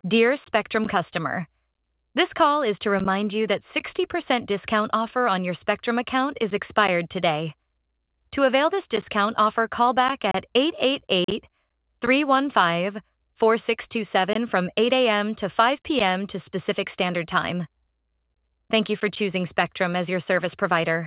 Dear Spectrum customer, this call is to remind you that 60% discount offer on your Spectrum account is expired today. To avail this discount offer, call back at 888-315-4627 from 8 a.m. to 5 p.m. to Pacific Standard Time. Thank you for choosing Spectrum as your service provider.